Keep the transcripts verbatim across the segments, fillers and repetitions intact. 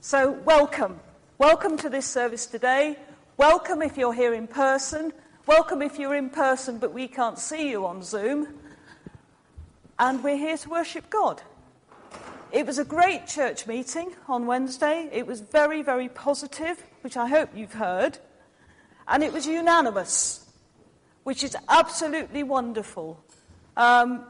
So welcome. Welcome to this service today. Welcome if you're here in person. Welcome if you're in person but we can't see you on Zoom. And we're here to worship God. It was a great church meeting on Wednesday. It was very, very positive, which I hope you've heard. And it was unanimous, which is absolutely wonderful. Um,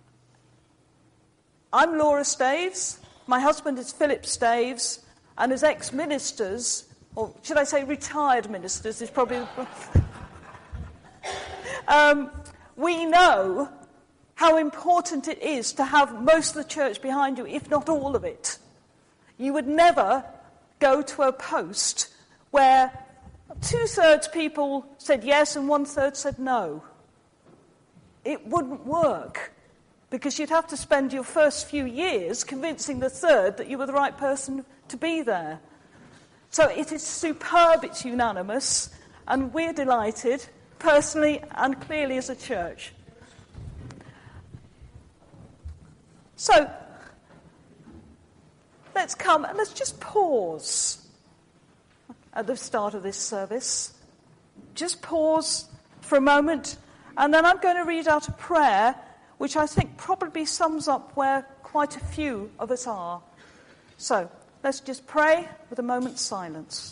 I'm Laura Staves. My husband is Philip Staves. And as ex-ministers, or should I say retired ministers, is probably... um, we know how important it is to have most of the church behind you, if not all of it. You would never go to a post where two-thirds people said yes and one-third said no. It wouldn't work, because you'd have to spend your first few years convincing the third that you were the right person to be there. So it is superb, it's unanimous, and we're delighted, personally and clearly as a church. So, let's come and let's just pause at the start of this service. Just pause for a moment, and then I'm going to read out a prayer which I think probably sums up where quite a few of us are. So, let's just pray with a moment's silence.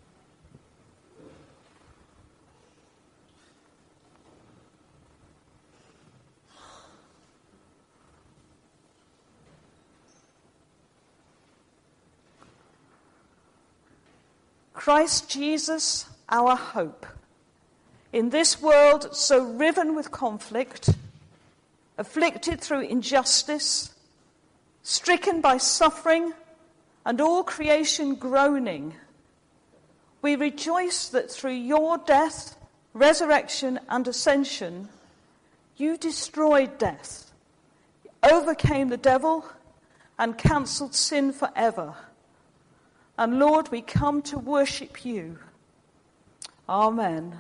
Christ Jesus, our hope, in this world so riven with conflict, afflicted through injustice, stricken by suffering, and all creation groaning, we rejoice that through your death, resurrection, and ascension, you destroyed death, overcame the devil, and cancelled sin forever. And Lord, we come to worship you. Amen.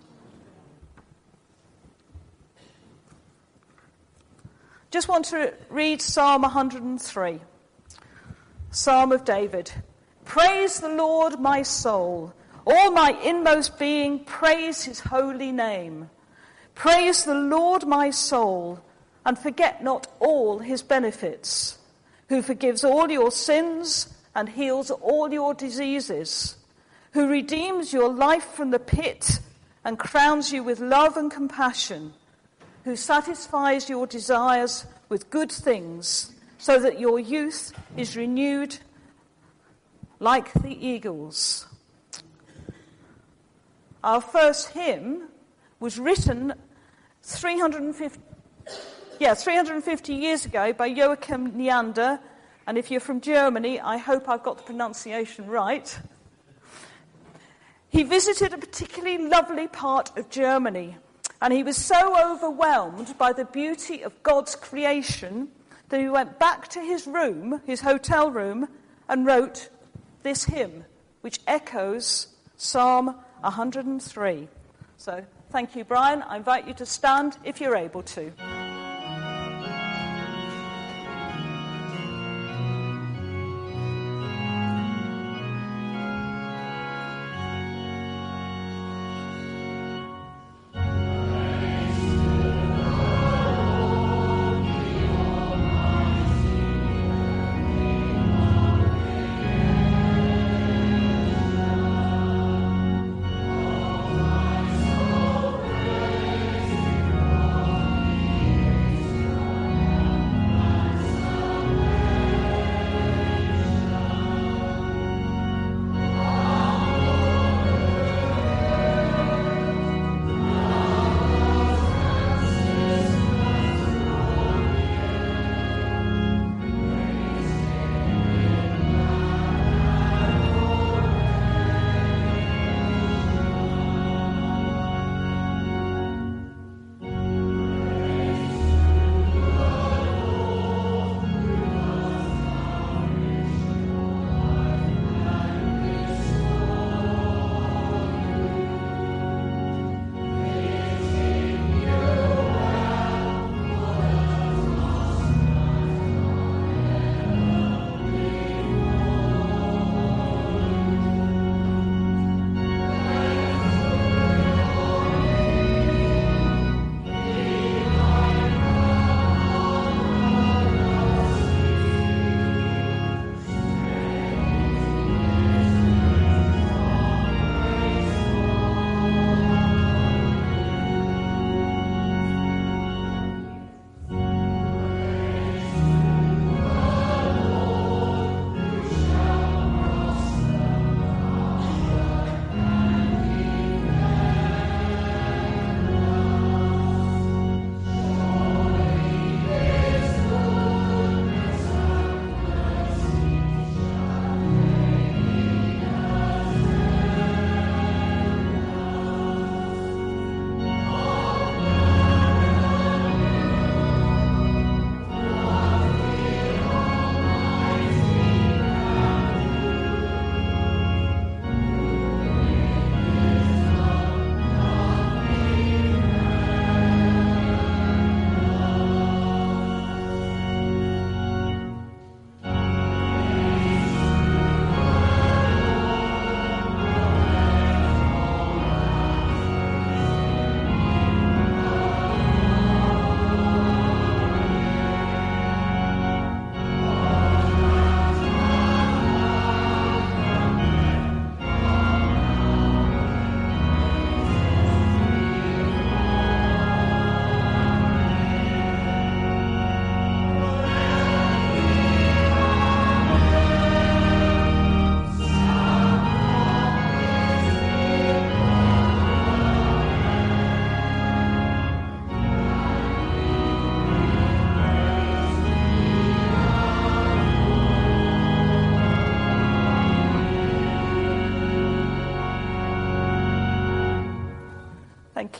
Just want to read Psalm one hundred three. Psalm of David. Praise the Lord, my soul. All my inmost being, praise his holy name. Praise the Lord, my soul, and forget not all his benefits, who forgives all your sins and heals all your diseases, who redeems your life from the pit and crowns you with love and compassion, who satisfies your desires with good things, so that your youth is renewed like the eagles. Our first hymn was written three hundred fifty, yeah, three hundred fifty years ago by Joachim Neander. And if you're from Germany, I hope I've got the pronunciation right. He visited a particularly lovely part of Germany, and he was so overwhelmed by the beauty of God's creation that he went back to his room, his hotel room, and wrote this hymn, which echoes Psalm one hundred three. So, thank you, Brian. I invite you to stand if you're able to. Praise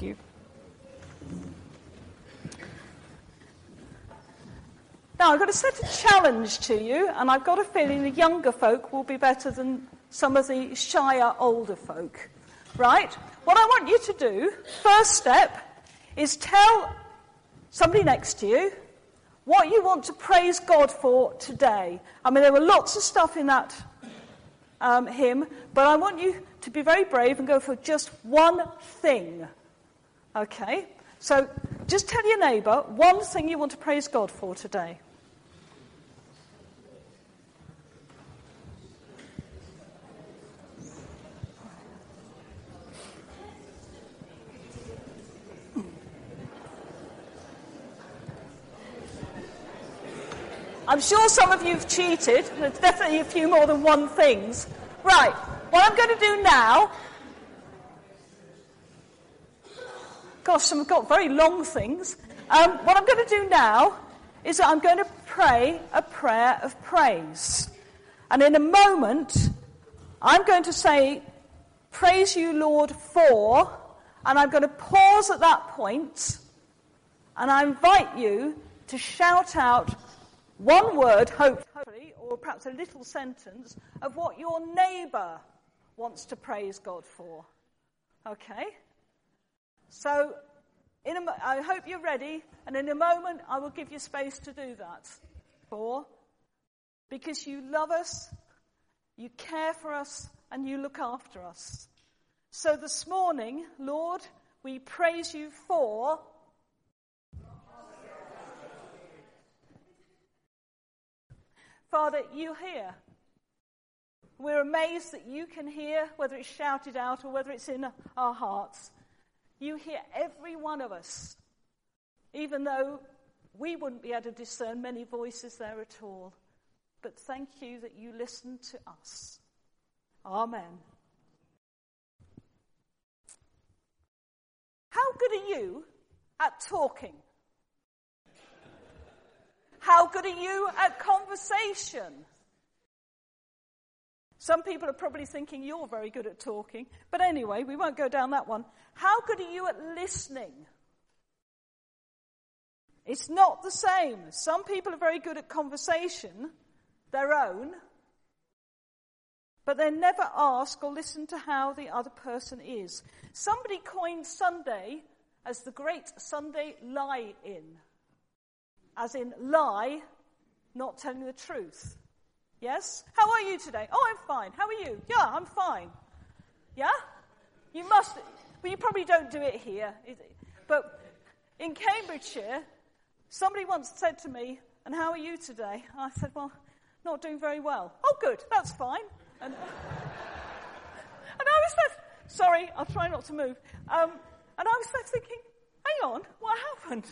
you. Now, I've got to set a challenge to you, and I've got a feeling the younger folk will be better than some of the shyer older folk. Right? What I want you to do, first step, is tell somebody next to you what you want to praise God for today. I mean, there were lots of stuff in that um, hymn, but I want you to be very brave and go for just one thing. Okay? So just tell your neighbour one thing you want to praise God for today. I'm sure some of you have cheated. There's definitely a few more than one things. Right, what I'm going to do now... Gosh, some have got very long things. Um, what I'm going to do now is that I'm going to pray a prayer of praise. And in a moment, I'm going to say, praise you, Lord, for... And I'm going to pause at that point, and I invite you to shout out one word, hopefully, or perhaps a little sentence, of what your neighbour wants to praise God for. Okay? So, in a, I hope you're ready, and in a moment I will give you space to do that. For, because you love us, you care for us, and you look after us. So this morning, Lord, we praise you for... Father, you hear. We're amazed that you can hear, whether it's shouted out or whether it's in our hearts. You hear every one of us, even though we wouldn't be able to discern many voices there at all. But thank you that you listen to us. Amen. How good are you at talking? How good are you at conversation? Some people are probably thinking you're very good at talking. But anyway, we won't go down that one. How good are you at listening? It's not the same. Some people are very good at conversation, their own, but they never ask or listen to how the other person is. Somebody coined Sunday as the great Sunday lie-in. As in lie, not telling the truth. Yes? How are you today? Oh, I'm fine. How are you? Yeah, I'm fine. Yeah? You must, well, you probably don't do it here. But in Cambridgeshire, somebody once said to me, and how are you today? I said, well, not doing very well. Oh, good, that's fine. And, and I was left, sorry, I'll try not to move. Um, and I was left thinking, hang on, what happened?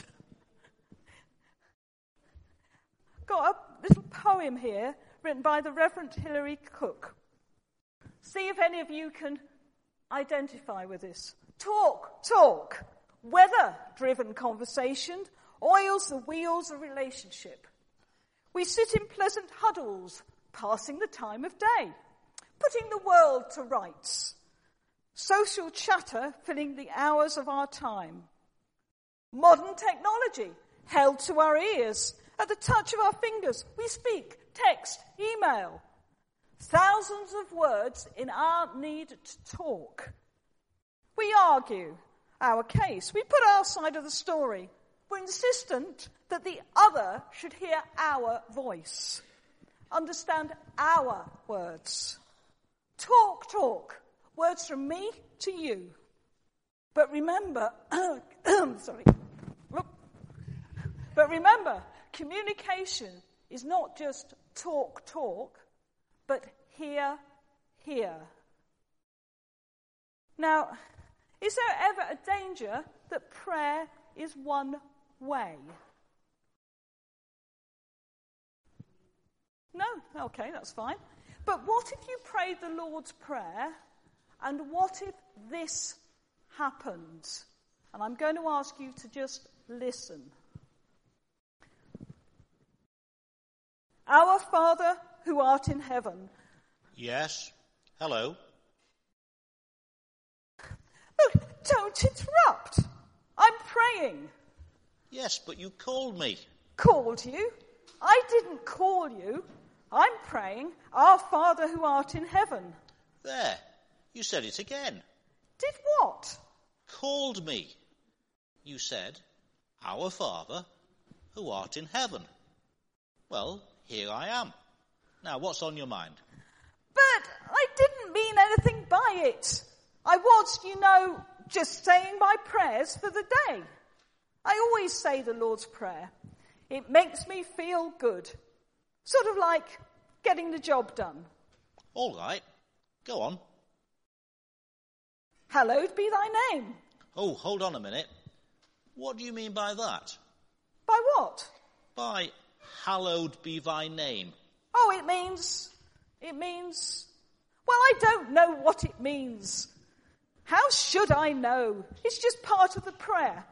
Got a little poem here written by the Reverend Hilary Cook. See if any of you can identify with this. Talk, talk. Weather-driven conversation oils the wheels of relationship. We sit in pleasant huddles, passing the time of day, putting the world to rights. Social chatter filling the hours of our time. Modern technology held to our ears. At the touch of our fingers, we speak, text, email. Thousands of words in our need to talk. We argue our case. We put our side of the story. We're insistent that the other should hear our voice, understand our words. Talk, talk. Words from me to you. But remember, sorry. But remember, communication is not just talk, talk, but hear, hear. Now, is there ever a danger that prayer is one way? No? Okay, that's fine. But what if you prayed the Lord's Prayer, and what if this happened? And I'm going to ask you to just listen. Our Father, who art in heaven. Yes. Hello. Look, don't interrupt. praying. Yes, but you called me. Called you? I didn't call you. I'm praying, Our Father who art in heaven. There, you said it again. Did what? Called me. You said, Our Father who art in heaven. Well, here I am. Now, what's on your mind? But I didn't mean anything by it. I was, you know, just saying my prayers for the day. I always say the Lord's Prayer. It makes me feel good. Sort of like getting the job done. All right. Go on. Hallowed be thy name. Oh, hold on a minute. What do you mean by that? By what? By hallowed be thy name. Oh, it means, it means, well, I don't know what it means. How should I know? It's just part of the prayer.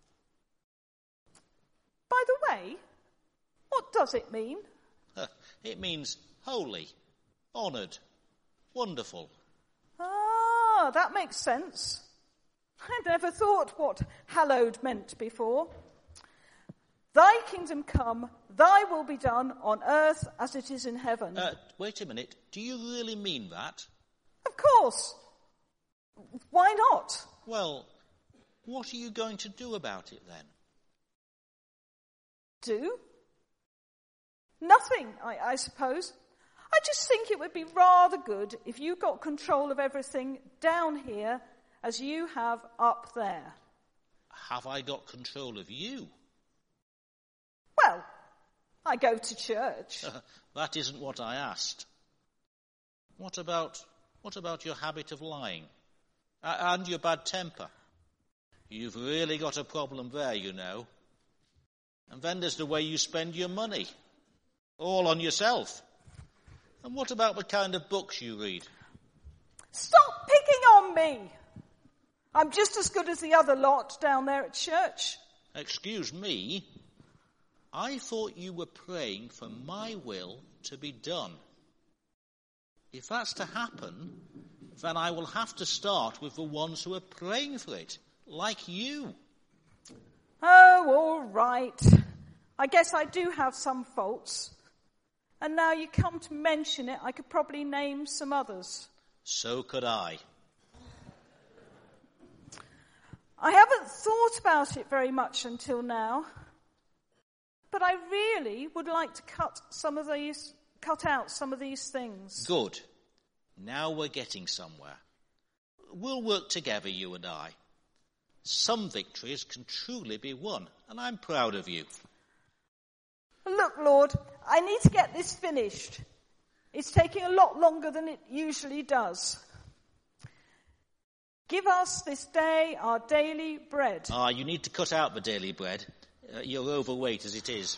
By the way, what does it mean? It means holy, honoured, wonderful. Ah, that makes sense. I never thought what hallowed meant before. Thy kingdom come, thy will be done on earth as it is in heaven. Uh, wait a minute. Do you really mean that? Of course. Why not? Well, what are you going to do about it then? Do? Nothing, I, I suppose. I just think it would be rather good if you got control of everything down here as you have up there. Have I got control of you? Well, I go to church. That isn't what I asked. What about, what about your habit of lying? Uh, and your bad temper? You've really got a problem there, you know. And then there's the way you spend your money. All on yourself. And what about the kind of books you read? Stop picking on me! I'm just as good as the other lot down there at church. Excuse me? I thought you were praying for my will to be done. If that's to happen, then I will have to start with the ones who are praying for it, like you. Oh, all right. I guess I do have some faults. And now you come to mention it, I could probably name some others. So could I. I haven't thought about it very much until now. But I really would like to cut some of these, cut out some of these things. Good. Now we're getting somewhere. We'll work together, you and I. Some victories can truly be won, and I'm proud of you. Look, Lord, I need to get this finished. It's taking a lot longer than it usually does. Give us this day our daily bread. Ah, you need to cut out the daily bread. Uh, you're overweight as it is.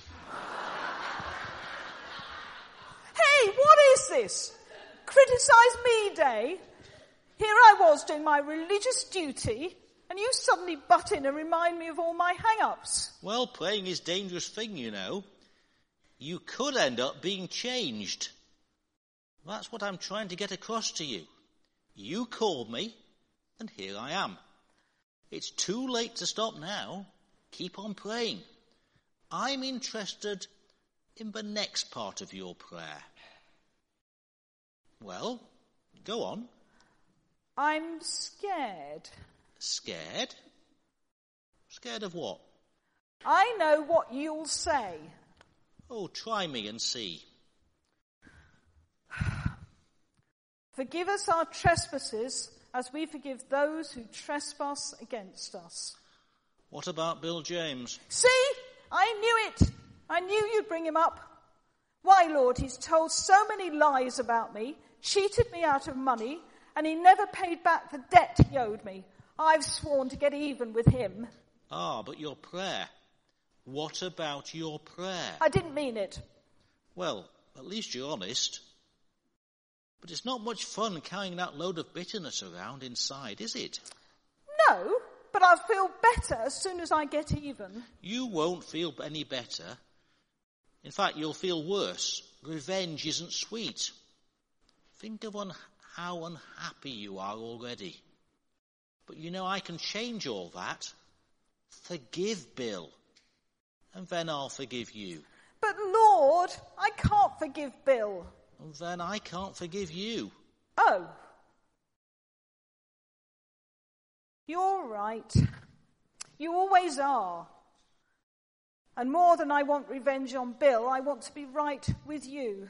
Hey, what is this? Criticise me day? Here I was doing my religious duty, and you suddenly butt in and remind me of all my hang-ups. Well, praying is a dangerous thing, you know. You could end up being changed. That's what I'm trying to get across to you. You called me, and here I am. It's too late to stop now. Keep on praying. I'm interested in the next part of your prayer. Well, go on. I'm scared. Scared? Scared of what? I know what you'll say. Oh, try me and see. Forgive us our trespasses as we forgive those who trespass against us. What about Bill James? See? I knew it. I knew you'd bring him up. Why, Lord, he's told so many lies about me, cheated me out of money, and he never paid back the debt he owed me. I've sworn to get even with him. Ah, but your prayer. What about your prayer? I didn't mean it. Well, at least you're honest. But it's not much fun carrying that load of bitterness around inside, is it? No, but I'll feel better as soon as I get even. You won't feel any better. In fact, you'll feel worse. Revenge isn't sweet. Think of un- how unhappy you are already. But you know, I can change all that. Forgive Bill, and then I'll forgive you. But Lord, I can't forgive Bill. And then I can't forgive you. Oh. You're right. You always are. And more than I want revenge on Bill, I want to be right with you.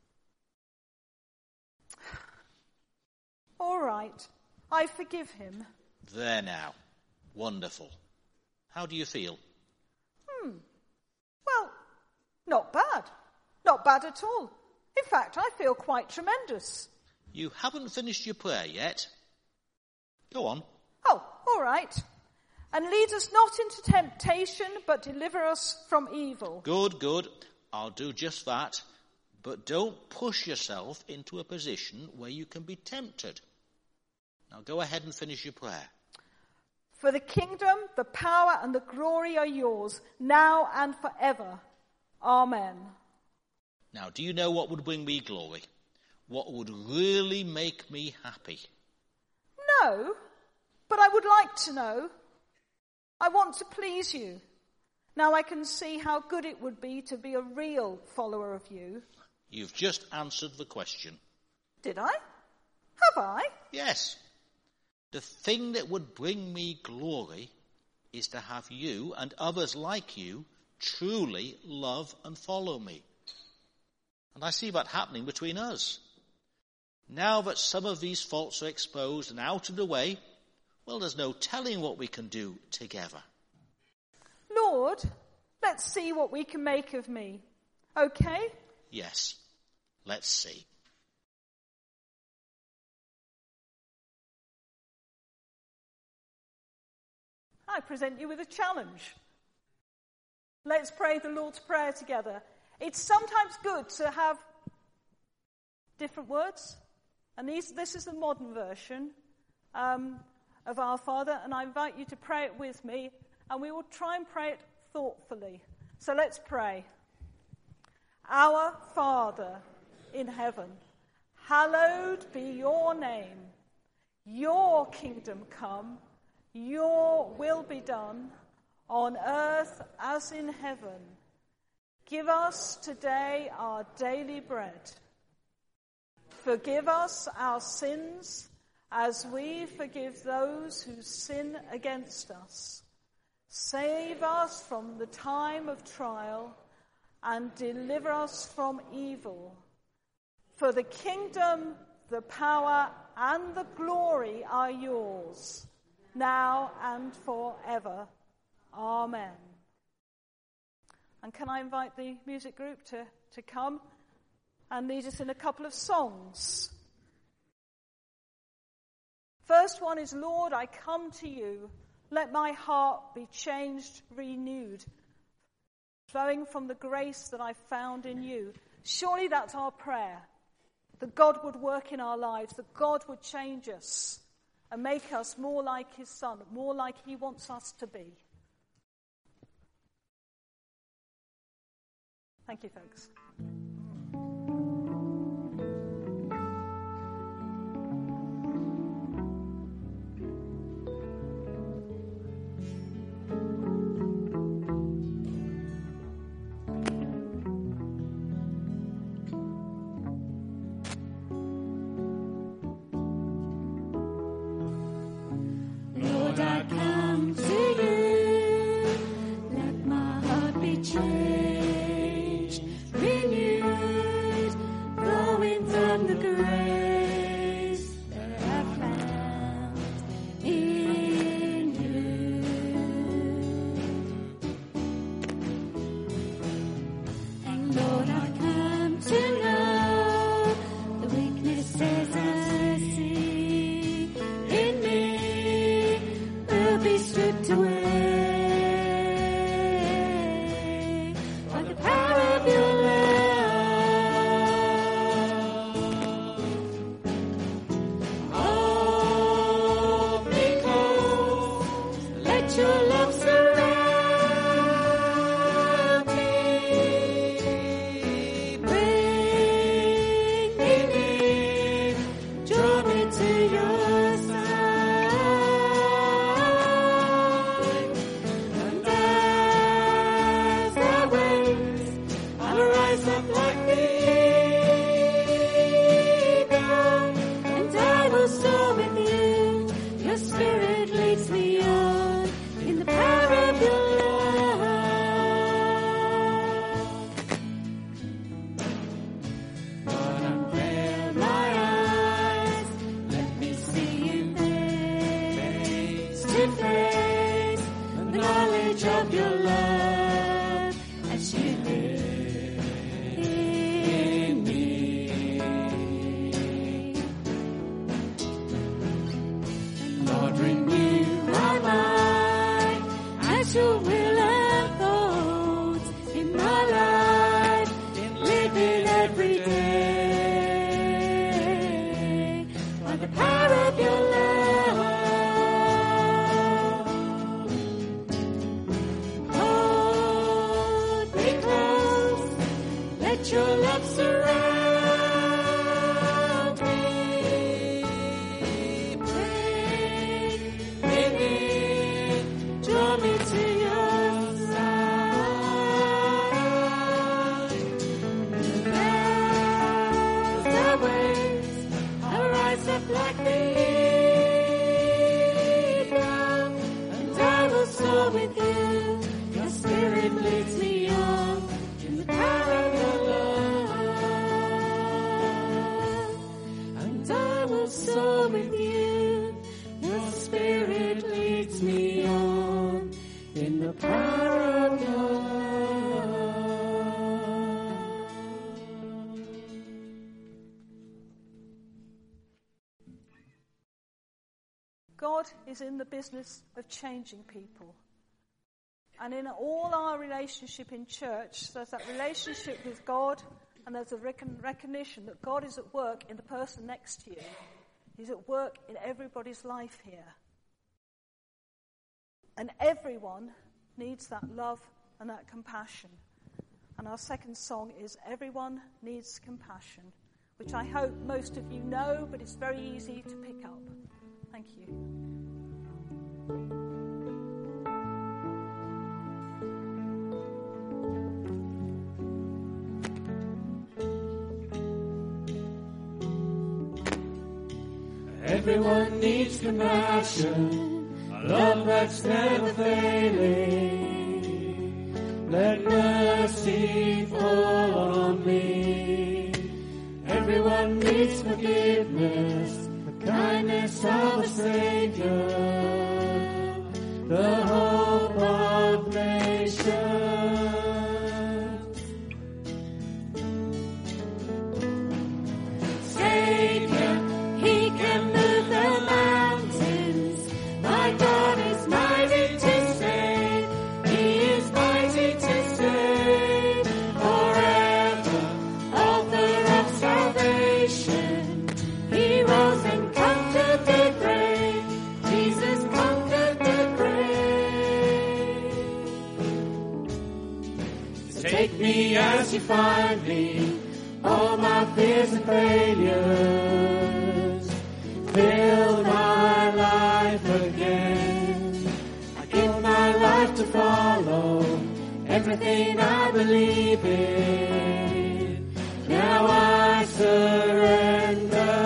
All right. I forgive him. There now. Wonderful. How do you feel? Hmm. Well, not bad. Not bad at all. In fact, I feel quite tremendous. You haven't finished your prayer yet. Go on. Oh, all right. And lead us not into temptation, but deliver us from evil. Good, good. I'll do just that. But don't push yourself into a position where you can be tempted. Now go ahead and finish your prayer. For the kingdom, the power, and the glory are yours, now and forever. Amen. Now, do you know what would bring me glory? What would really make me happy? No, but I would like to know. I want to please you. Now I can see how good it would be to be a real follower of you. You've just answered the question. Did I? Have I? Yes. The thing that would bring me glory is to have you and others like you truly love and follow me. And I see that happening between us. Now that some of these faults are exposed and out of the way, well, there's no telling what we can do together. Lord, let's see what we can make of me. Okay? Yes, let's see. I present you with a challenge. Let's pray the Lord's Prayer together. It's sometimes good to have different words. And these, this is the modern version um, of Our Father. And I invite you to pray it with me. And we will try and pray it thoughtfully. So let's pray. Our Father in heaven, hallowed be your name. Your kingdom come. Your will be done on earth as in heaven. Give us today our daily bread. Forgive us our sins as we forgive those who sin against us. Save us from the time of trial and deliver us from evil. For the kingdom, the power, and the glory are yours, now and forever. Amen. And can I invite the music group to, to come and lead us in a couple of songs? First one is, Lord, I come to you. Let my heart be changed, renewed, flowing from the grace that I found in you. Surely that's our prayer, that God would work in our lives, that God would change us and make us more like his Son, more like he wants us to be. Thank you, folks. Lord, I come to you. Let my heart be changed, renewed. Let your love surround me. Pray within, draw me to your side. The waves arise up like the eagle, and I will soar with you. Your spirit leads me on in the power of your love, and I will soar with you. Your spirit leads me on in the power of your love. God is in the business of changing people. And in all our relationship in church, there's that relationship with God, and there's a recon- recognition that God is at work in the person next to you. He's at work in everybody's life here. And everyone needs that love and that compassion. And our second song is Everyone Needs Compassion, which I hope most of you know, but it's very easy to pick up. Thank you. Everyone needs compassion, a love that's never failing. Let mercy fall on me. Everyone needs forgiveness, the kindness of a Savior, the hope of nations. Savior, He can move the mountains. My God is mighty to save. He is mighty to save forever. Author of salvation. He rose and conquered the grave. Jesus conquered the grave. Take me as you find me. All my fears and failures. Fill my life again. I give my life to follow everything I believe in. Now I surrender.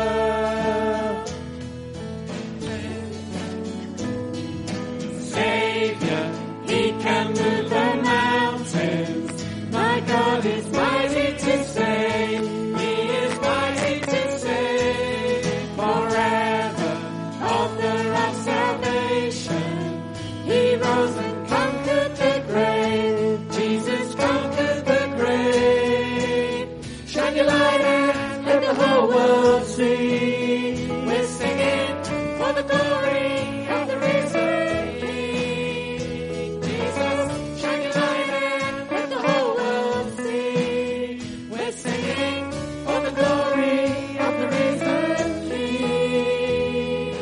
Savior, He can move the mountains. My God is mighty to save. He is mighty to save forever. Author of salvation. He rose and conquered the grave. Jesus conquered the grave. Shine your light and let the whole world see. We're singing for the glory of the risen King. Jesus, shine your light and let the whole world see. We're singing for the glory of the risen King.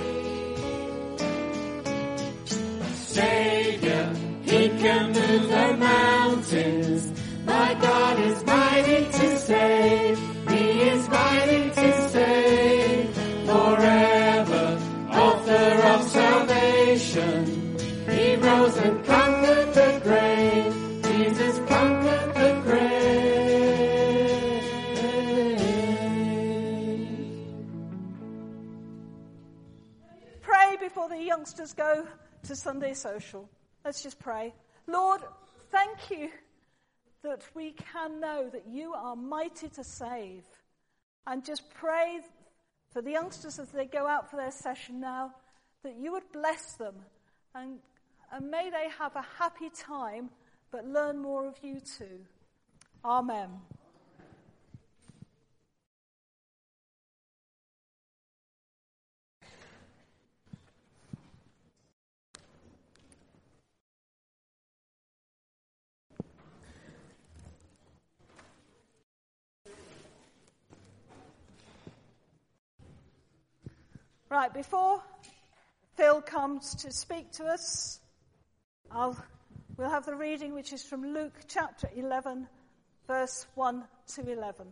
Savior, He can move the mountains. My God is mighty to save. He is mighty to save forever. Author of salvation. He rose and conquered the grave. Jesus conquered the grave. Pray before the youngsters go to Sunday social. Let's just pray. Lord, thank you that we can know that you are mighty to save. And just pray for the youngsters as they go out for their session now, that you would bless them and, and may they have a happy time, but learn more of you too. Amen. Right, before Phil comes to speak to us, I'll, we'll have the reading, which is from Luke chapter eleven, verse one to eleven.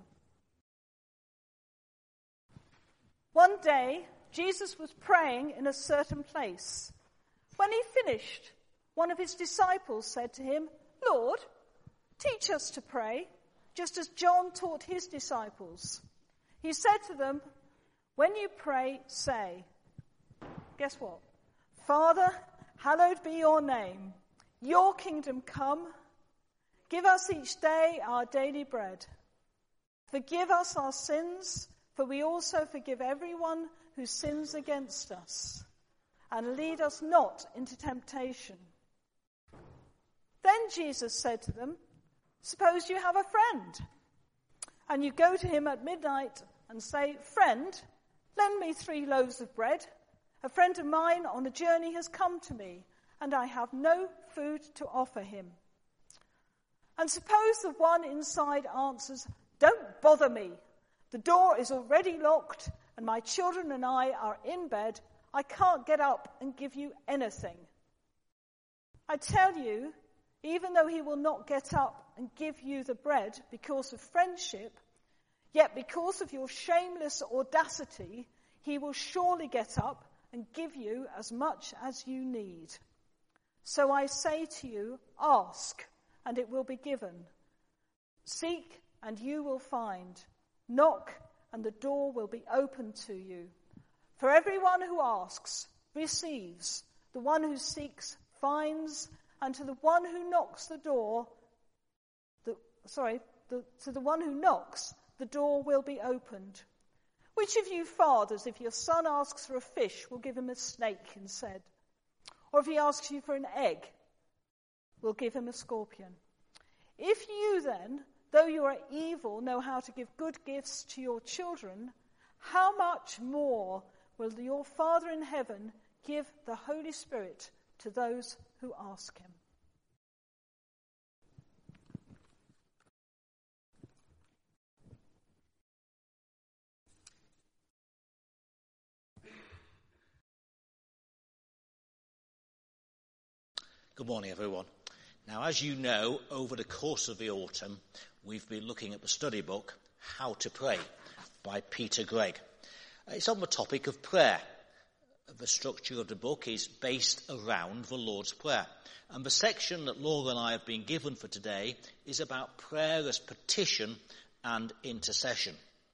One day, Jesus was praying in a certain place. When he finished, one of his disciples said to him, "Lord, teach us to pray, just as John taught his disciples." He said to them, "When you pray, say," guess what? "Father, hallowed be your name. Your kingdom come. Give us each day our daily bread. Forgive us our sins, for we also forgive everyone who sins against us. And lead us not into temptation." Then Jesus said to them, "Suppose you have a friend, and you go to him at midnight and say, 'Friend, lend me three loaves of bread. A friend of mine on a journey has come to me, and I have no food to offer him.' And suppose the one inside answers, 'Don't bother me. The door is already locked, and my children and I are in bed. I can't get up and give you anything.' I tell you, even though he will not get up and give you the bread because of friendship, yet because of your shameless audacity, he will surely get up and give you as much as you need. So I say to you, ask, and it will be given. Seek, and you will find. Knock, and the door will be opened to you. For everyone who asks receives, the one who seeks finds, and to the one who knocks the door, the, sorry, the, to the one who knocks, the door will be opened. Which of you fathers, if your son asks for a fish, will give him a snake instead? Or if he asks you for an egg, will give him a scorpion? If you then, though you are evil, know how to give good gifts to your children, how much more will your Father in heaven give the Holy Spirit to those who ask him?" Good morning, everyone. Now, as you know, over the course of the autumn, we've been looking at the study book, How to Pray, by Peter Gregg. It's on the topic of prayer. The structure of the book is based around the Lord's Prayer. And the section that Laura and I have been given for today is about prayer as petition and intercession.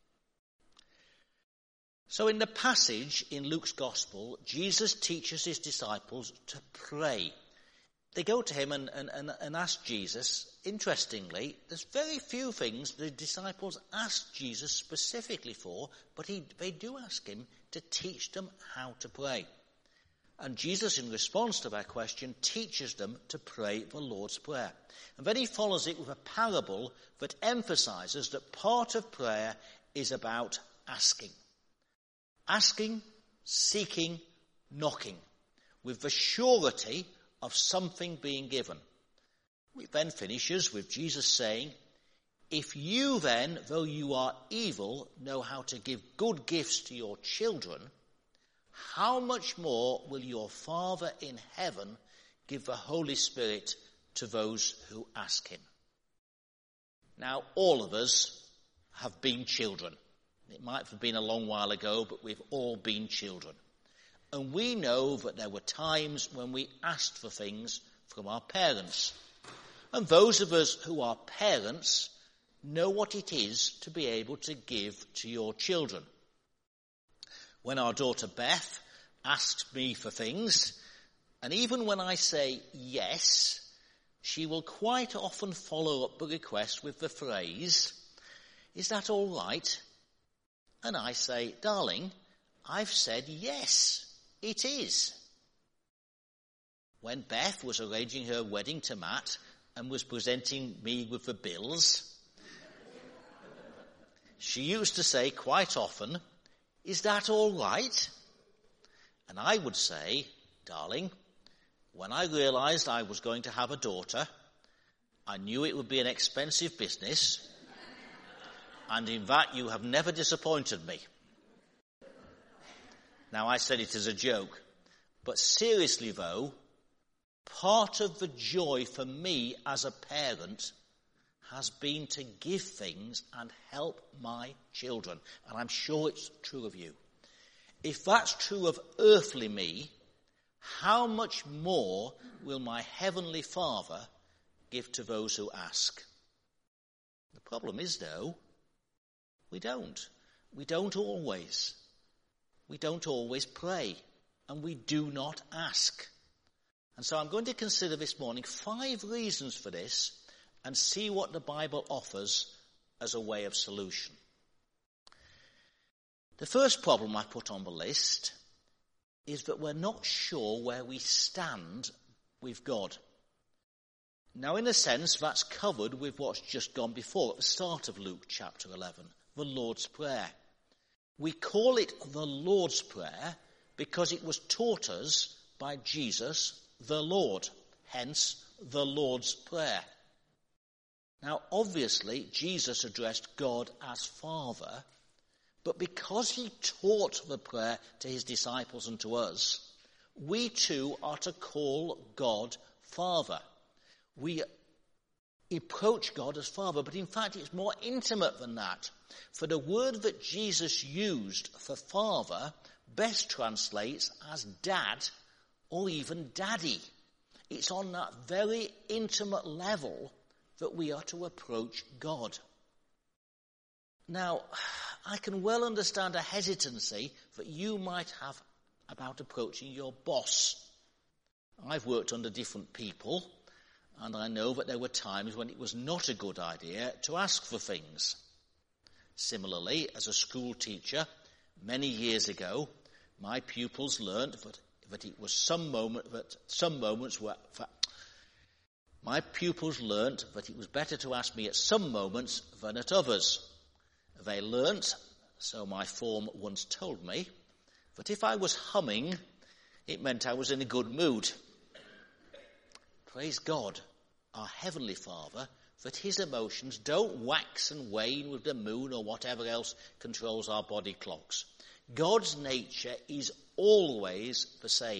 So in the passage in Luke's Gospel, Jesus teaches his disciples to pray. They go to him and, and, and, and ask Jesus. Interestingly, there's very few things the disciples ask Jesus specifically for, but he, they do ask him to teach them how to pray. And Jesus, in response to that question, teaches them to pray the Lord's Prayer. And then he follows it with a parable that emphasizes that part of prayer is about asking. Asking, seeking, knocking, with the surety of something being given. It then finishes with Jesus saying, "If you then, though you are evil, know how to give good gifts to your children, how much more will your Father in heaven give the Holy Spirit to those who ask him?" Now, all of us have been children. It might have been a long while ago, but we've all been children. And we know that there were times when we asked for things from our parents. And those of us who are parents know what it is to be able to give to your children. When our daughter Beth asks me for things, and even when I say yes, she will quite often follow up the request with the phrase, "Is that all right?" And I say, "Darling, I've said yes. It is." When Beth was arranging her wedding to Matt and was presenting me with the bills, she used to say quite often, "Is that all right?" And I would say, "Darling, when I realized I was going to have a daughter, I knew it would be an expensive business, and in that you have never disappointed me." Now, I said it as a joke, but seriously though, part of the joy for me as a parent has been to give things and help my children. And I'm sure it's true of you. If that's true of earthly me, how much more will my heavenly Father give to those who ask? The problem is, though, we don't. We don't always. We don't always pray, and we do not ask. And so I'm going to consider this morning five reasons for this and see what the Bible offers as a way of solution. The first problem I put on the list is that we're not sure where we stand with God. Now, in a sense, that's covered with what's just gone before at the start of Luke chapter eleven, the Lord's Prayer. We call it the Lord's Prayer because it was taught us by Jesus, the Lord, hence the Lord's Prayer. Now, obviously, Jesus addressed God as Father, but because he taught the prayer to his disciples and to us, we too are to call God Father. We approach God as Father, but in fact it's more intimate than that. For the word that Jesus used for Father best translates as Dad or even Daddy. It's on that very intimate level that we are to approach God. Now, I can well understand a hesitancy that you might have about approaching your boss. I've worked under different people, and I know that there were times when it was not a good idea to ask for things. Similarly, as a school teacher, many years ago, my pupils learned that, that it was some moment that some moments were. For, my pupils learned that it was better to ask me at some moments than at others. They learnt, so my form once told me, that if I was humming, it meant I was in a good mood. Praise God, our Heavenly Father, that his emotions don't wax and wane with the moon or whatever else controls our body clocks. God's nature is always the same.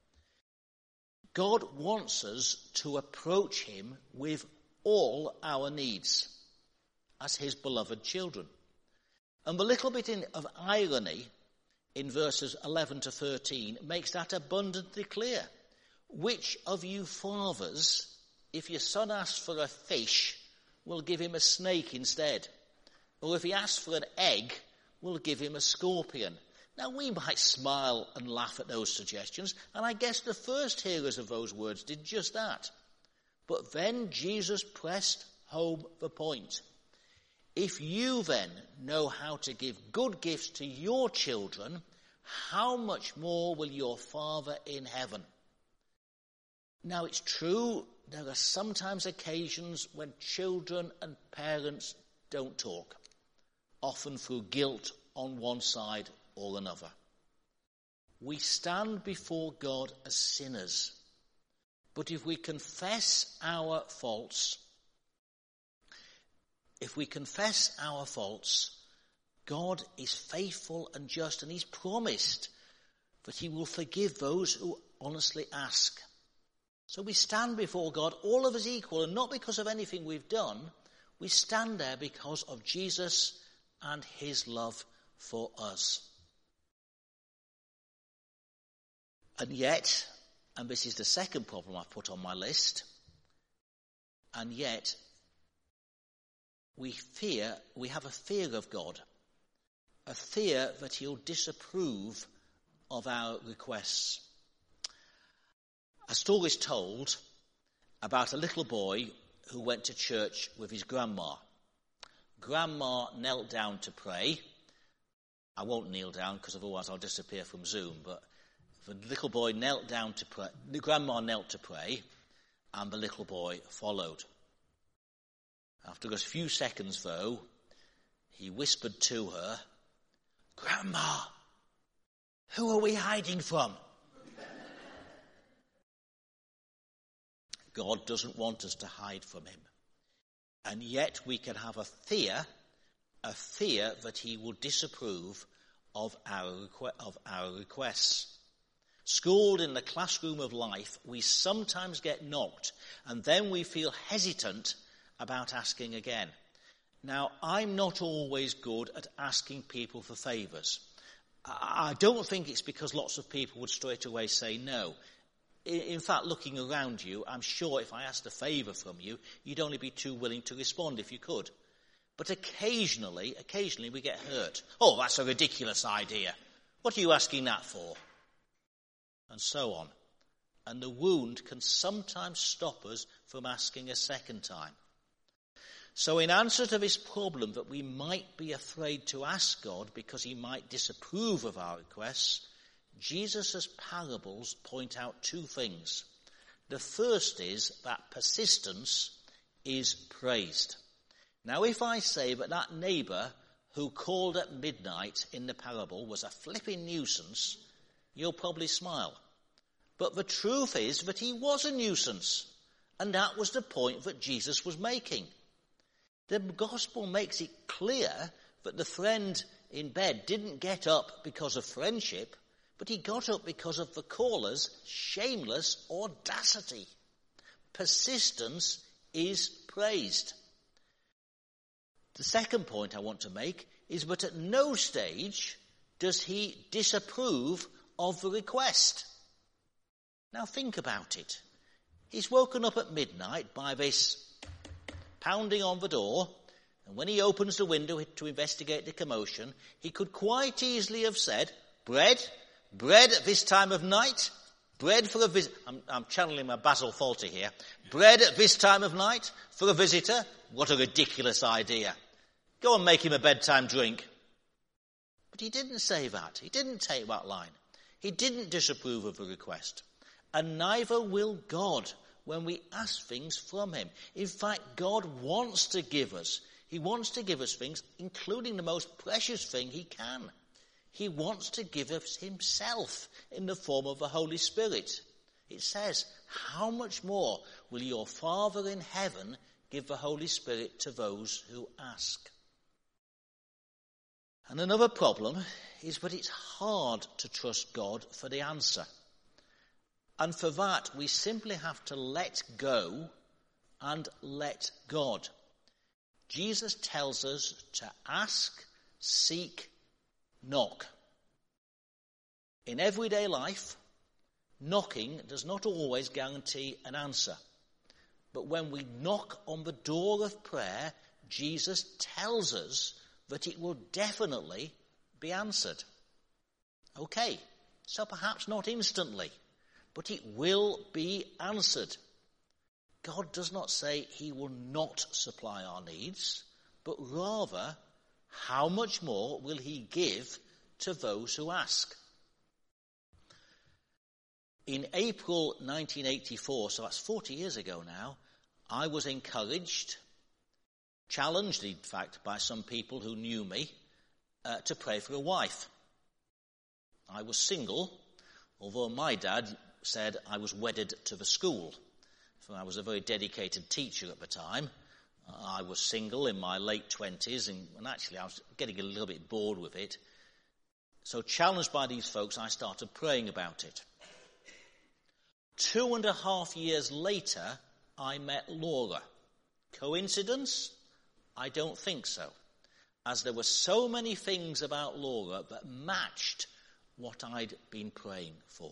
God wants us to approach him with all our needs as his beloved children. And the little bit in, of irony in verses eleven to thirteen makes that abundantly clear. Which of you fathers, if your son asks for a fish, will give him a snake instead? Or if he asks for an egg, will give him a scorpion? Now, we might smile and laugh at those suggestions, and I guess the first hearers of those words did just that. But then Jesus pressed home the point. If you then know how to give good gifts to your children, how much more will your Father in heaven? Now, it's true, there are sometimes occasions when children and parents don't talk, often through guilt on one side or another. We stand before God as sinners, but if we confess our faults, if we confess our faults, God is faithful and just, and he's promised that he will forgive those who honestly ask. So we stand before God, all of us equal, and not because of anything we've done. We stand there because of Jesus and his love for us. And yet, and this is the second problem I've put on my list, and yet we fear, we have a fear of God, a fear that he'll disapprove of our requests. A story is told about a little boy who went to church with his grandma. Grandma knelt down to pray. I won't kneel down because otherwise I'll disappear from Zoom, but the little boy knelt down to pray. The grandma knelt to pray, and the little boy followed. After a few seconds, though, he whispered to her, "Grandma, who are we hiding from?" God doesn't want us to hide from him. And yet we can have a fear, a fear that he will disapprove of our, requ- of our requests. Schooled in the classroom of life, we sometimes get knocked, and then we feel hesitant about asking again. Now, I'm not always good at asking people for favours. I don't think it's because lots of people would straight away say no. In fact, looking around you, I'm sure if I asked a favour from you, you'd only be too willing to respond if you could. But occasionally, occasionally we get hurt. Oh, that's a ridiculous idea. What are you asking that for? And so on. And the wound can sometimes stop us from asking a second time. So in answer to this problem that we might be afraid to ask God because he might disapprove of our requests, Jesus' parables point out two things. The first is that persistence is praised. Now if I say that that neighbour who called at midnight in the parable was a flipping nuisance, you'll probably smile. But the truth is that he was a nuisance, and that was the point that Jesus was making. The gospel makes it clear that the friend in bed didn't get up because of friendship, but he got up because of the caller's shameless audacity. Persistence is praised. The second point I want to make is that at no stage does he disapprove of the request. Now think about it. He's woken up at midnight by this pounding on the door, and when he opens the window to investigate the commotion, he could quite easily have said, bread, bread at this time of night, bread for a visit. I'm, I'm channeling my Basil Fawlty here. Bread at this time of night for a visitor? What a ridiculous idea. Go and make him a bedtime drink. But he didn't say that. He didn't take that line. He didn't disapprove of the request. And neither will God when we ask things from him. In fact, God wants to give us. He wants to give us things, including the most precious thing he can. He wants to give us himself in the form of the Holy Spirit. It says, how much more will your Father in heaven give the Holy Spirit to those who ask? And another problem is that it's hard to trust God for the answer. And for that, we simply have to let go and let God. Jesus tells us to ask, seek, knock. In everyday life, knocking does not always guarantee an answer. But when we knock on the door of prayer, Jesus tells us that it will definitely be answered. Okay, so perhaps not instantly, but it will be answered. God does not say he will not supply our needs, but rather, how much more will he give to those who ask? In April nineteen eighty-four, so that's forty years ago now, I was encouraged, challenged in fact by some people who knew me, uh, to pray for a wife. I was single, although my dad said I was wedded to the school. So I was a very dedicated teacher at the time. Uh, I was single in my late twenties, and, and actually I was getting a little bit bored with it. So challenged by these folks, I started praying about it. Two and a half years later, I met Laura. Coincidence? I don't think so, as there were so many things about Laura that matched what I'd been praying for.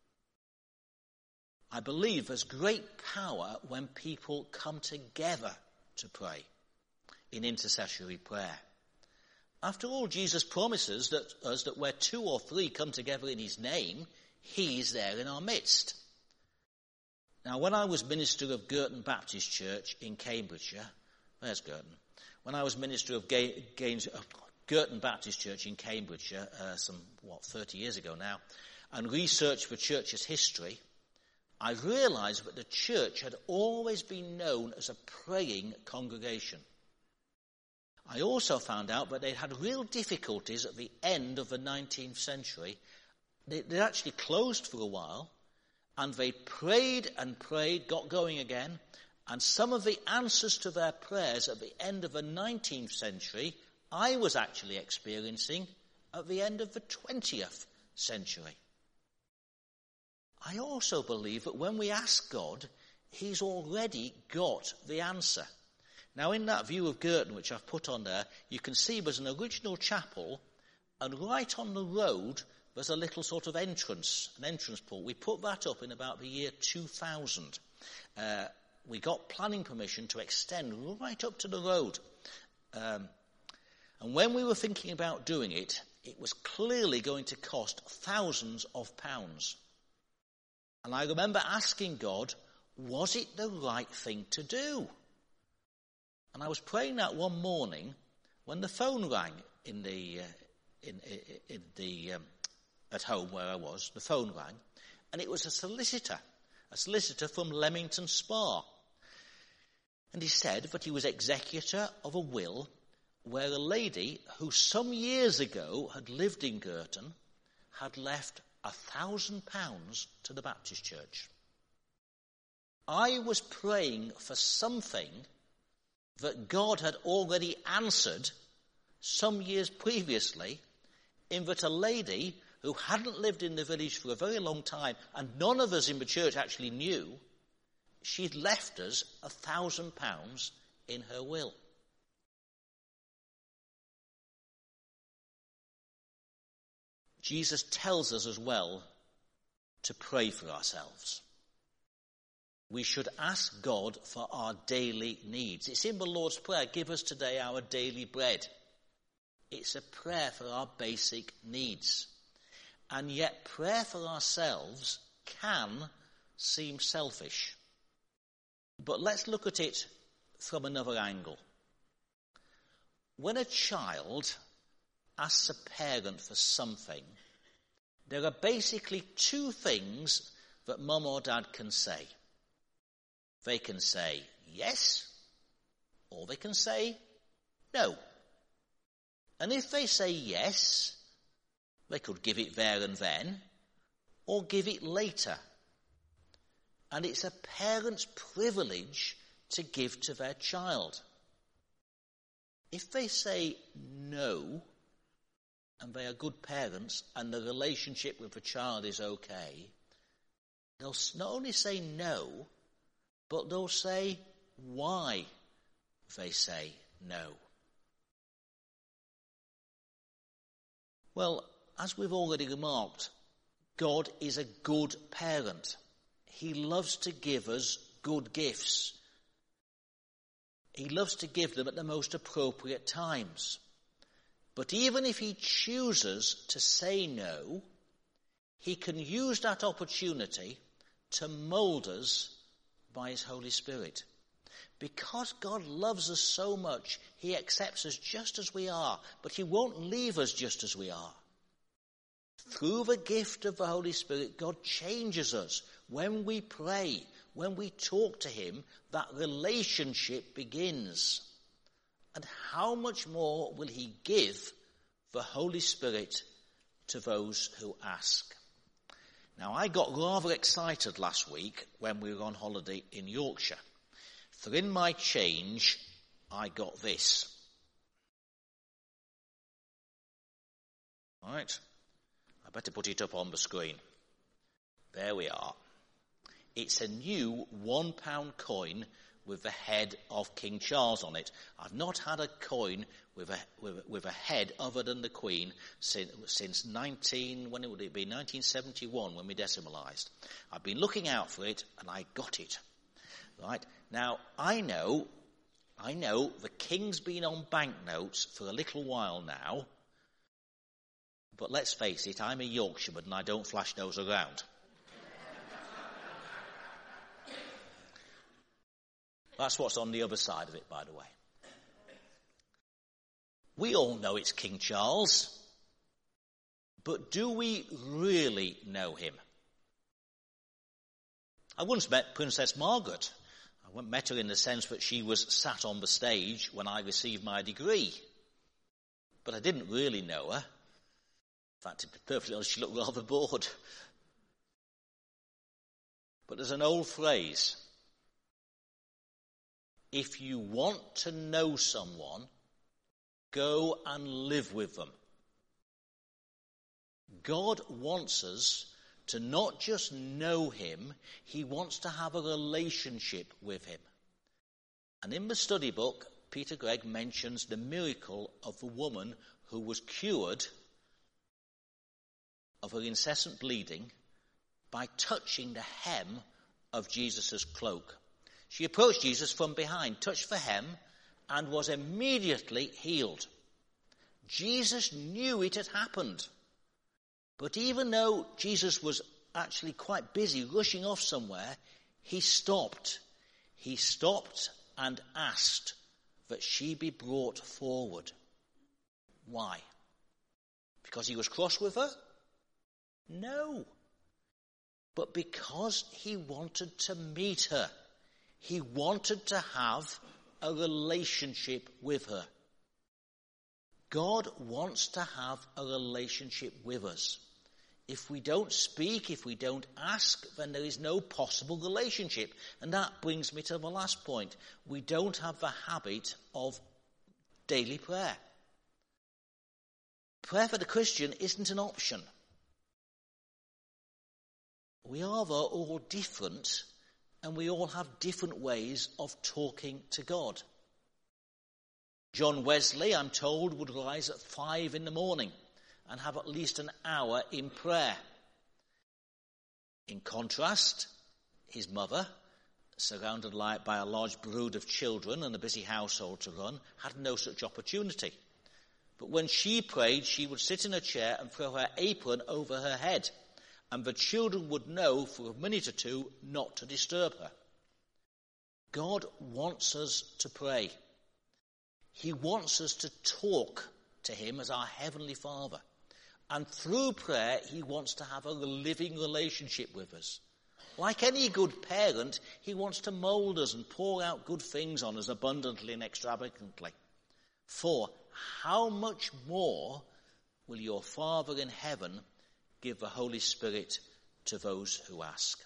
I believe there's great power when people come together to pray in intercessory prayer. After all, Jesus promises that us that where two or three come together in his name, he's there in our midst. Now, when I was minister of Girton Baptist Church in Cambridgeshire, where's Girton? When I was minister of Ga- Gaines, uh, Girton Baptist Church in Cambridgeshire, uh, some, what, thirty years ago now, and researched the church's history, I realised that the church had always been known as a praying congregation. I also found out that they'd had real difficulties at the end of the nineteenth century. They, they actually closed for a while, and they prayed and prayed, got going again, and some of the answers to their prayers at the end of the nineteenth century, I was actually experiencing at the end of the twentieth century. I also believe that when we ask God, he's already got the answer. Now, in that view of Girton, which I've put on there, you can see there's an original chapel, and right on the road, there's a little sort of entrance, an entrance pool. We put that up in about the year two thousand. Uh, we got planning permission to extend right up to the road. Um, and when we were thinking about doing it, it was clearly going to cost thousands of pounds. And I remember asking God, was it the right thing to do? And I was praying that one morning when the phone rang in the uh, in, in, in the um, at home where I was. The phone rang, and it was a solicitor, a solicitor from Leamington Spa. And he said that he was executor of a will where a lady who some years ago had lived in Girton had left a thousand pounds to the Baptist Church. I was praying for something that God had already answered some years previously, in that a lady who hadn't lived in the village for a very long time, and none of us in the church actually knew, she'd left us a thousand pounds in her will. Jesus tells us as well to pray for ourselves. We should ask God for our daily needs. It's in the Lord's Prayer, give us today our daily bread. It's a prayer for our basic needs. And yet prayer for ourselves can seem selfish. But let's look at it from another angle. When a child asks a parent for something, there are basically two things that mum or dad can say. They can say yes, or they can say no. And if they say yes, they could give it there and then, or give it later. And it's a parent's privilege to give to their child. If they say no, and they are good parents, and the relationship with the child is okay, they'll not only say no, but they'll say why they say no. Well, as we've already remarked, God is a good parent. He loves to give us good gifts. He loves to give them at the most appropriate times. But even if he chooses to say no, he can use that opportunity to mould us by his Holy Spirit. Because God loves us so much, he accepts us just as we are, but he won't leave us just as we are. Through the gift of the Holy Spirit, God changes us. When we pray, when we talk to him, that relationship begins. And how much more will he give the Holy Spirit to those who ask? Now, I got rather excited last week when we were on holiday in Yorkshire. For in my change, I got this. All right. I better put it up on the screen. There we are. It's a new one pound coin with the head of King Charles on it. I've not had a coin with a with a, with a head other than the Queen since, since nineteen when would it be nineteen seventy-one when we decimalised. I've been looking out for it and I got it. Right now, I know, I know the King's been on banknotes for a little while now. But let's face it, I'm a Yorkshireman and I don't flash those around. That's what's on the other side of it, by the way. We all know it's King Charles. But do we really know him? I once met Princess Margaret. I met her in the sense that she was sat on the stage when I received my degree. But I didn't really know her. In fact, to be perfectly honest, she looked rather bored. But there's an old phrase. If you want to know someone, go and live with them. God wants us to not just know him, he wants to have a relationship with him. And in the study book, Peter Gregg mentions the miracle of the woman who was cured of her incessant bleeding by touching the hem of Jesus' cloak. She approached Jesus from behind, touched the hem, and was immediately healed. Jesus knew it had happened. But even though Jesus was actually quite busy rushing off somewhere, he stopped. He stopped and asked that she be brought forward. Why? Because he was cross with her? No. But because he wanted to meet her. He wanted to have a relationship with her. God wants to have a relationship with us. If we don't speak, if we don't ask, then there is no possible relationship. And that brings me to the last point. We don't have the habit of daily prayer. Prayer for the Christian isn't an option. We are, though, all different, and we all have different ways of talking to God. John Wesley, I'm told, would rise at five in the morning and have at least an hour in prayer. In contrast, his mother, surrounded by a large brood of children and a busy household to run, had no such opportunity. But when she prayed, she would sit in a chair and throw her apron over her head, and the children would know for a minute or two not to disturb her. God wants us to pray. He wants us to talk to him as our Heavenly Father. And through prayer, he wants to have a living relationship with us. Like any good parent, he wants to mould us and pour out good things on us abundantly and extravagantly. For how much more will your Father in heaven give the Holy Spirit to those who ask?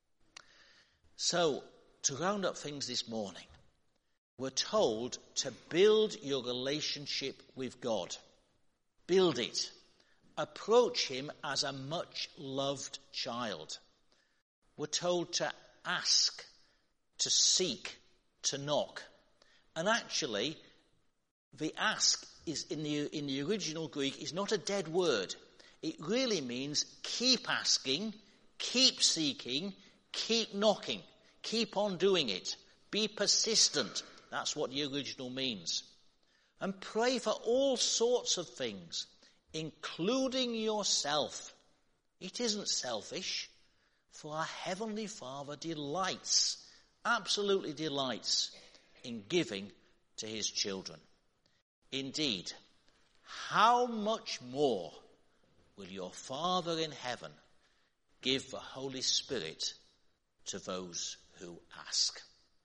So, to round up things this morning, we're told to build your relationship with God. Build it. Approach him as a much-loved child. We're told to ask, to seek, to knock. And actually, the ask is in the, in the original Greek is not a dead word. It really means keep asking, keep seeking, keep knocking, keep on doing it. Be persistent. That's what the original means. And pray for all sorts of things, including yourself. It isn't selfish, for our Heavenly Father delights, absolutely delights, in giving to his children. Indeed, how much more will your Father in heaven give the Holy Spirit to those who ask?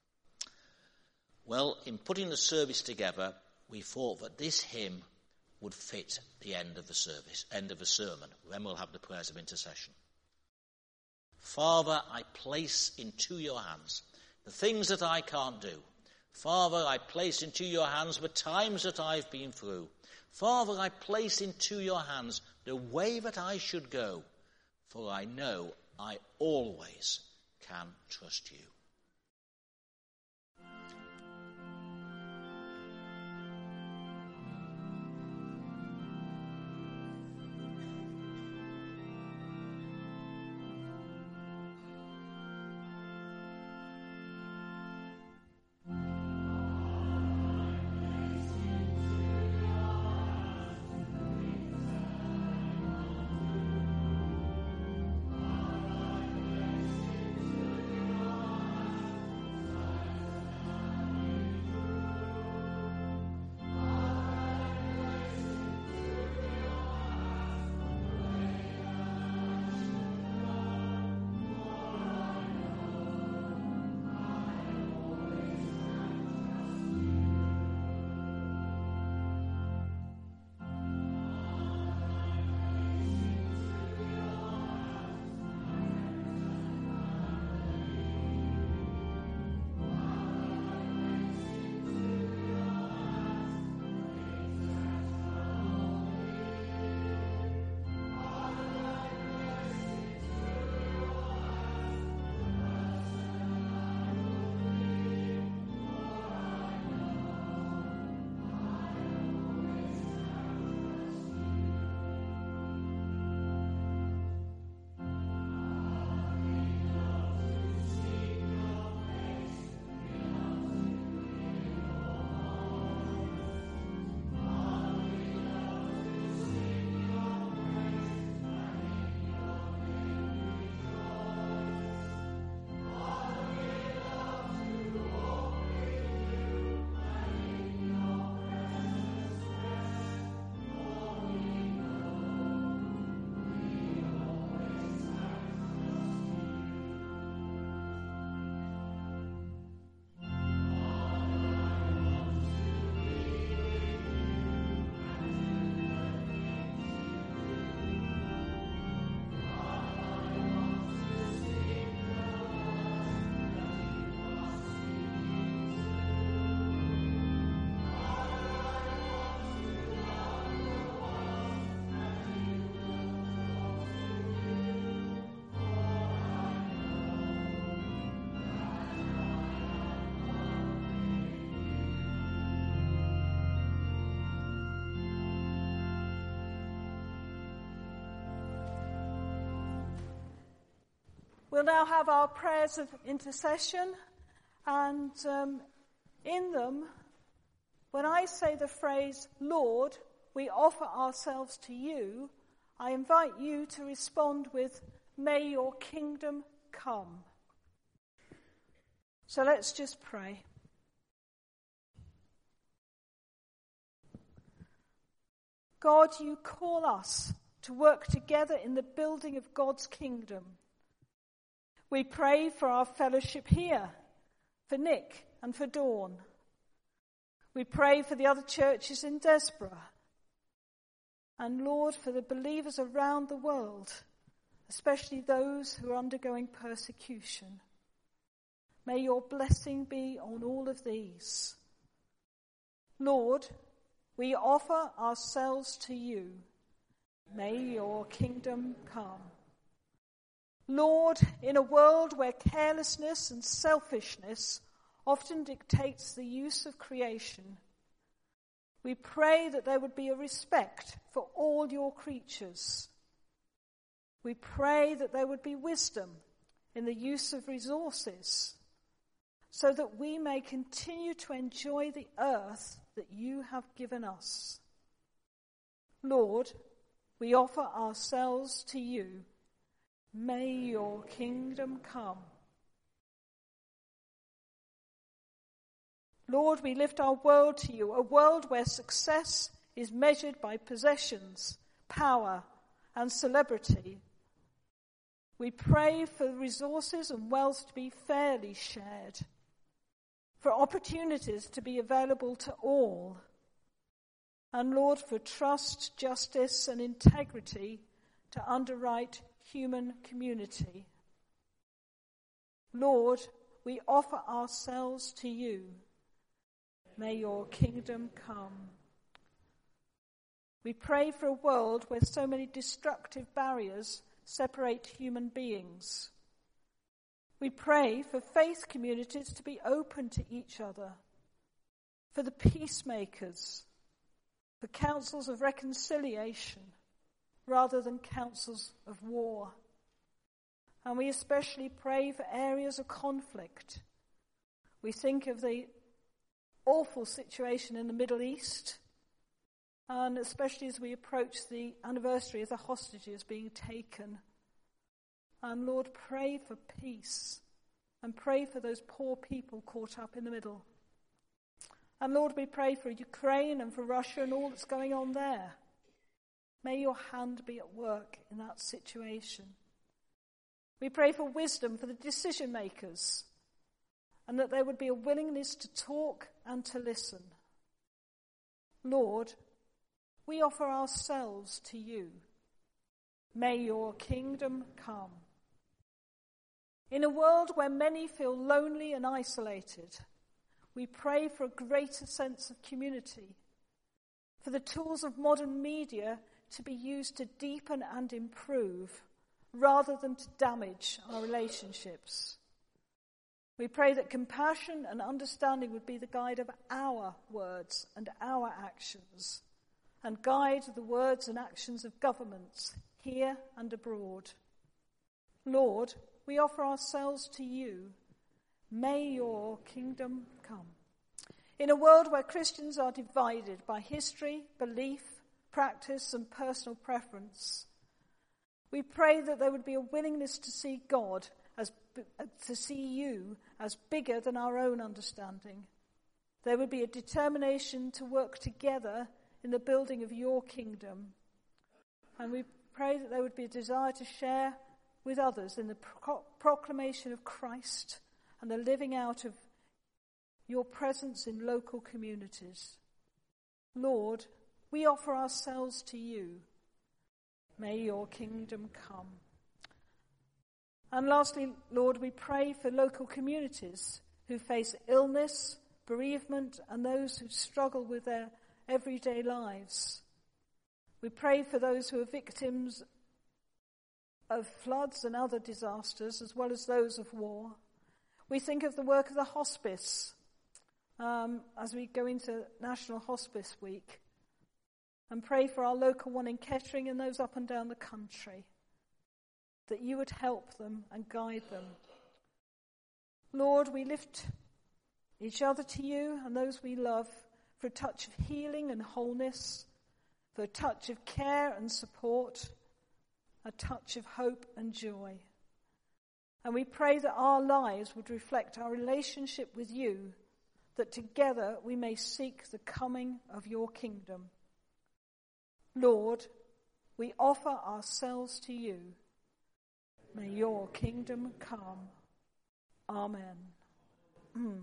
Well, in putting the service together, we thought that this hymn would fit the end of the service, end of the sermon. Then we'll have the prayers of intercession. Father, I place into your hands the things that I can't do. Father, I place into your hands the times that I've been through. Father, I place into your hands the way that I should go, for I know I always can trust you. We'll now have our prayers of intercession, and um, in them, when I say the phrase, Lord, we offer ourselves to you, I invite you to respond with, may your kingdom come. So let's just pray. God, you call us to work together in the building of God's kingdom. We pray for our fellowship here, for Nick and for Dawn. We pray for the other churches in Desborough. And Lord, for the believers around the world, especially those who are undergoing persecution. May your blessing be on all of these. Lord, we offer ourselves to you. May your kingdom come. Lord, in a world where carelessness and selfishness often dictates the use of creation, we pray that there would be a respect for all your creatures. We pray that there would be wisdom in the use of resources so that we may continue to enjoy the earth that you have given us. Lord, we offer ourselves to you. May your kingdom come. Lord, we lift our world to you, a world where success is measured by possessions, power, and celebrity. We pray for resources and wealth to be fairly shared, for opportunities to be available to all, and Lord, for trust, justice, and integrity to underwrite human community. Lord, we offer ourselves to you. May your kingdom come. We pray for a world where so many destructive barriers separate human beings. We pray for faith communities to be open to each other, for the peacemakers, for councils of reconciliation rather than councils of war. And we especially pray for areas of conflict. We think of the awful situation in the Middle East, and especially as we approach the anniversary of the hostages being taken. And Lord, pray for peace, and pray for those poor people caught up in the middle. And Lord, we pray for Ukraine and for Russia and all that's going on there. May your hand be at work in that situation. We pray for wisdom for the decision makers, and that there would be a willingness to talk and to listen. Lord, we offer ourselves to you. May your kingdom come. In a world where many feel lonely and isolated, we pray for a greater sense of community, for the tools of modern media to be used to deepen and improve rather than to damage our relationships. We pray that compassion and understanding would be the guide of our words and our actions, and guide the words and actions of governments here and abroad. Lord, we offer ourselves to you. May your kingdom come. In a world where Christians are divided by history, belief, practice, and personal preference, we pray that there would be a willingness to see God as to see you as bigger than our own understanding. There would be a determination to work together in the building of your kingdom. And we pray that there would be a desire to share with others in the pro- proclamation of Christ and the living out of your presence in local communities. Lord, we offer ourselves to you. May your kingdom come. And lastly, Lord, we pray for local communities who face illness, bereavement, and those who struggle with their everyday lives. We pray for those who are victims of floods and other disasters, as well as those of war. We think of the work of the hospice um, as we go into National Hospice Week, and pray for our local one in Kettering and those up and down the country. that you would help them and guide them. Lord, we lift each other to you and those we love for a touch of healing and wholeness, for a touch of care and support, a touch of hope and joy. And we pray that our lives would reflect our relationship with you, that together we may seek the coming of your kingdom. Lord, we offer ourselves to you. May your kingdom come. Amen. Mm.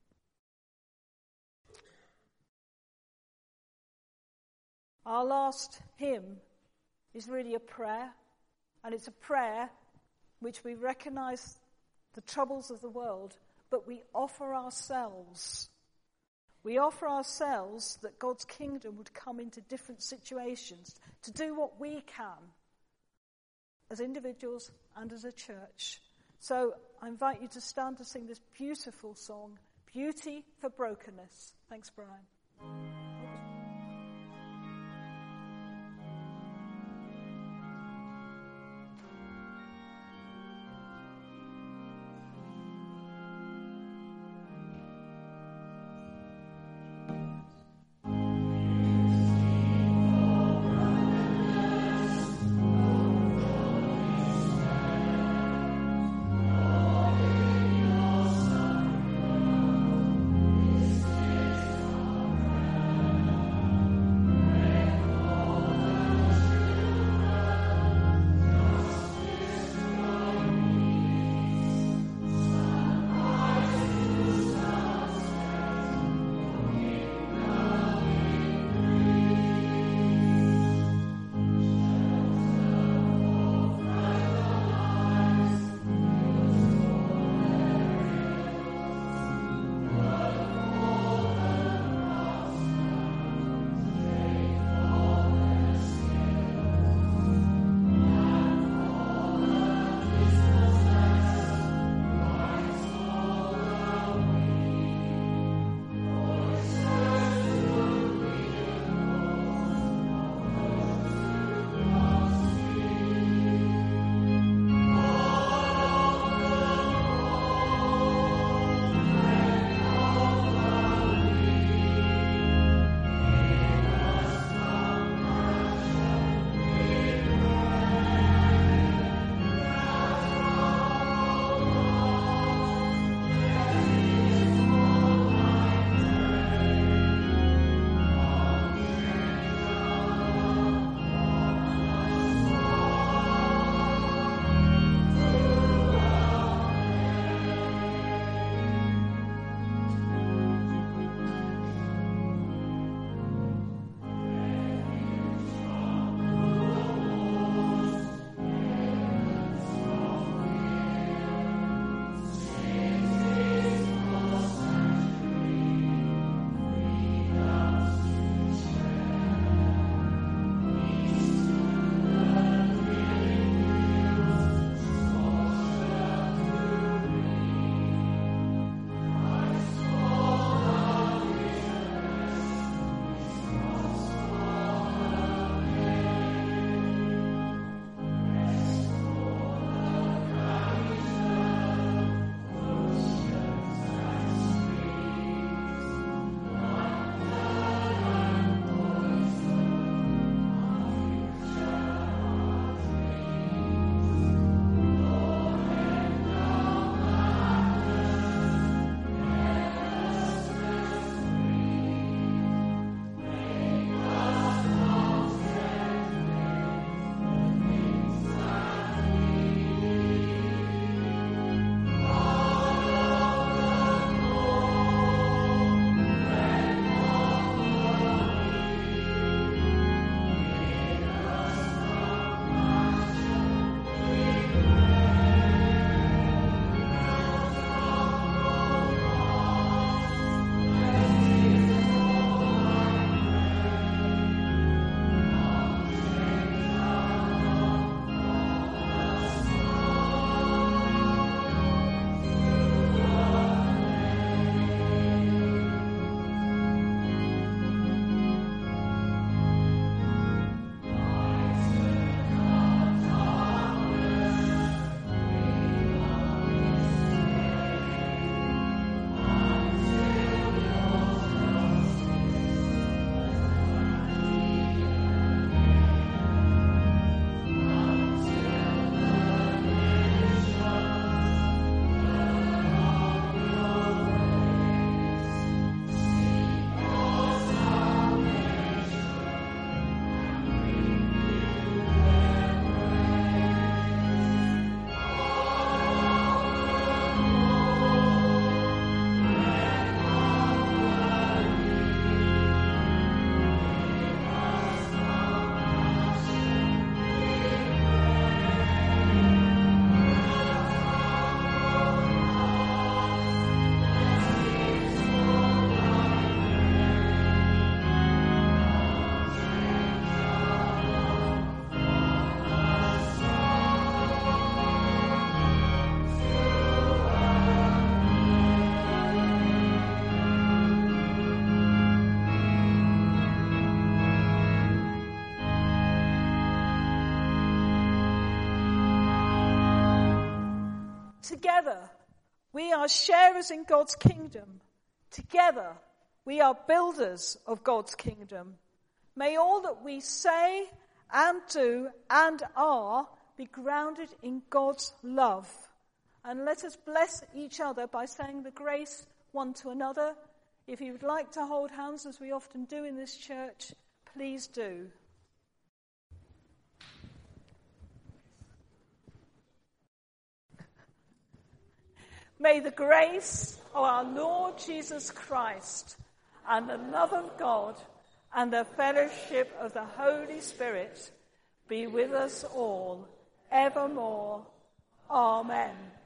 Our last hymn is really a prayer, and it's a prayer which we recognize the troubles of the world, but we offer ourselves. We offer ourselves that God's kingdom would come into different situations to do what we can as individuals and as a church. So I invite you to stand to sing this beautiful song, Beauty for Brokenness. Thanks, Brian. Amen. Together, we are sharers in God's kingdom. Together, we are builders of God's kingdom. May all that we say and do and are be grounded in God's love. And let us bless each other by saying the grace one to another. If you would like to hold hands, as we often do in this church, please do. May the grace of our Lord Jesus Christ and the love of God and the fellowship of the Holy Spirit be with us all evermore. Amen.